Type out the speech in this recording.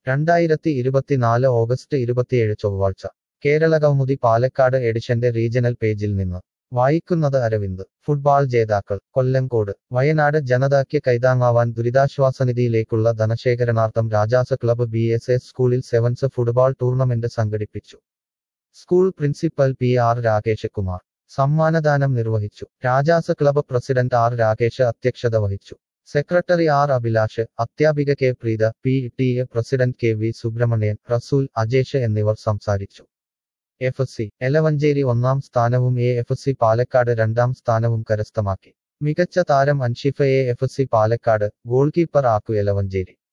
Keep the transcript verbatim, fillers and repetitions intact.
രണ്ടായിരത്തി ഇരുപത്തിനാല് ഓഗസ്റ്റ് ഇരുപത്തിയേഴ് ചൊവ്വാഴ്ച കേരളകൗമുദി പാലക്കാട് എഡിഷന്റെ റീജണൽ പേജിൽ നിന്ന് വായിക്കുന്നത് അരവിന്ദ്. ഫുട്ബാൾ ജേതാക്കൾ കൊല്ലങ്കോട്. വയനാട് ജനതയ്ക്ക് കൈതാങ്ങാവാൻ ദുരിതാശ്വാസനിധിയിലേക്കുള്ള ധനശേഖരണാർത്ഥം Rajas club B S S സ്കൂളിൽ സെവൻസ് ഫുട്ബാൾ ടൂർണമെന്റ് സംഘടിപ്പിച്ചു. School principal P R Rakesh Kumar സമ്മാനദാനം നിർവഹിച്ചു. Rajas club president R Rakesh അധ്യക്ഷത വഹിച്ചു. സെക്രട്ടറി ആർ അഭിലാഷ്, അധ്യാപിക K Preetha, P T A president K V Subrahmanyan, Rasool, Ajesh എന്നിവർ സംസാരിച്ചു. എഫ് സി എലവഞ്ചേരി ഒന്നാം സ്ഥാനവും എ എഫ് സി പാലക്കാട് രണ്ടാം സ്ഥാനവും കരസ്ഥമാക്കി. മികച്ച താരം Anshifa A F C Palakkad, goalkeeper Akku Elavanchery.